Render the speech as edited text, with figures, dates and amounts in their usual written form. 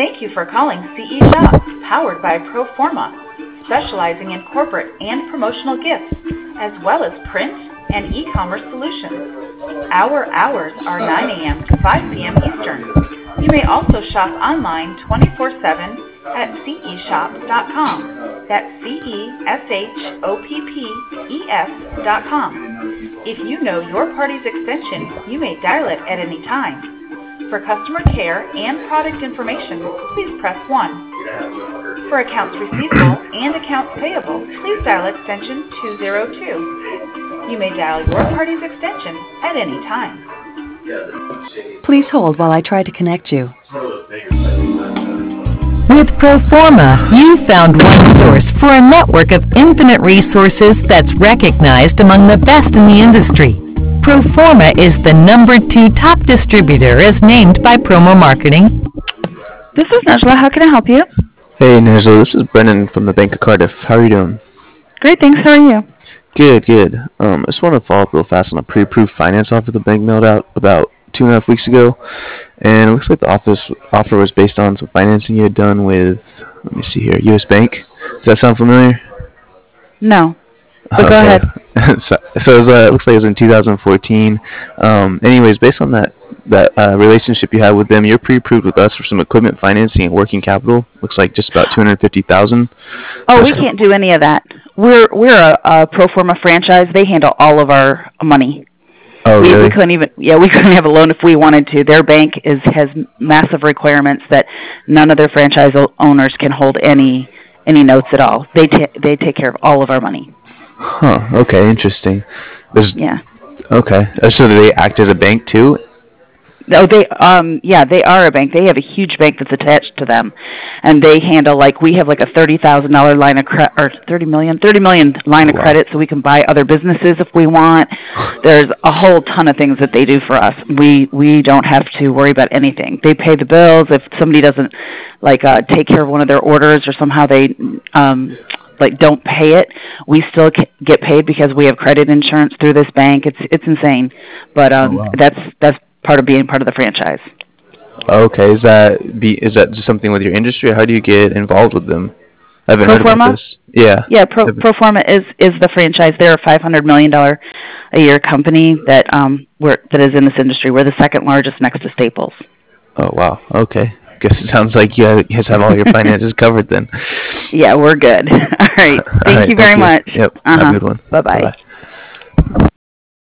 Thank you for calling CE Shop, powered by Proforma, specializing in corporate and promotional gifts, as well as print and e-commerce solutions. Our hours are 9 a.m. to 5 p.m. Eastern. You may also shop online 24/7 at ceshop.com. That's CESHOPPES.com. If you know your party's extension, you may dial it at any time. For customer care and product information, please press 1. For accounts receivable and accounts payable, please dial extension 202. You may dial your party's extension at any time. Please hold while I try to connect you. With Proforma, you found one source for a network of infinite resources that's recognized among the best in the industry. Proforma is the #2 top distributor as named by Promo Marketing. This is Najla. How can I help you? Hey Najla, this is Brennan from the Bank of Cardiff. How are you doing? Great, thanks. How are you? Good. I just want to follow up real fast on a pre-approved finance offer the bank mailed out about 2.5 weeks ago. And it looks like the offer was based on some financing you had done with, let me see here, U.S. Bank. Does that sound familiar? No. But go ahead. So it looks like it was in 2014. Anyways, based on that relationship you had with them, you're pre-approved with us for some equipment financing and working capital. Looks like just about $250,000. Oh, we can't do any of that. We're a Proforma franchise. They handle all of our money. Oh, really? We couldn't have a loan if we wanted to. Their bank has massive requirements that none of their franchise owners can hold any notes at all. They take care of all of our money. Huh. Okay. Interesting. Yeah. Okay. So do they act as a bank too? Oh, they are a bank. They have a huge bank that's attached to them, and they handle we have a $30,000 line of credit or $30 million line of credit, so we can buy other businesses if we want. There's a whole ton of things that they do for us. We don't have to worry about anything. They pay the bills if somebody doesn't take care of one of their orders or somehow they don't pay it. We still get paid because we have credit insurance through this bank. It's insane, but that's part of being part of the franchise. Okay, is that just something with your industry, or how do you get involved with them? I haven't heard about this. Yeah. Yeah, Proforma is the franchise. They're a $500 million a year company that is in this industry. We're the second largest next to Staples. Oh wow. Okay. Guess it sounds like you guys have all your finances covered then. Yeah, we're good. All right. Thank you very much. Yep. Have a good one. Bye-bye.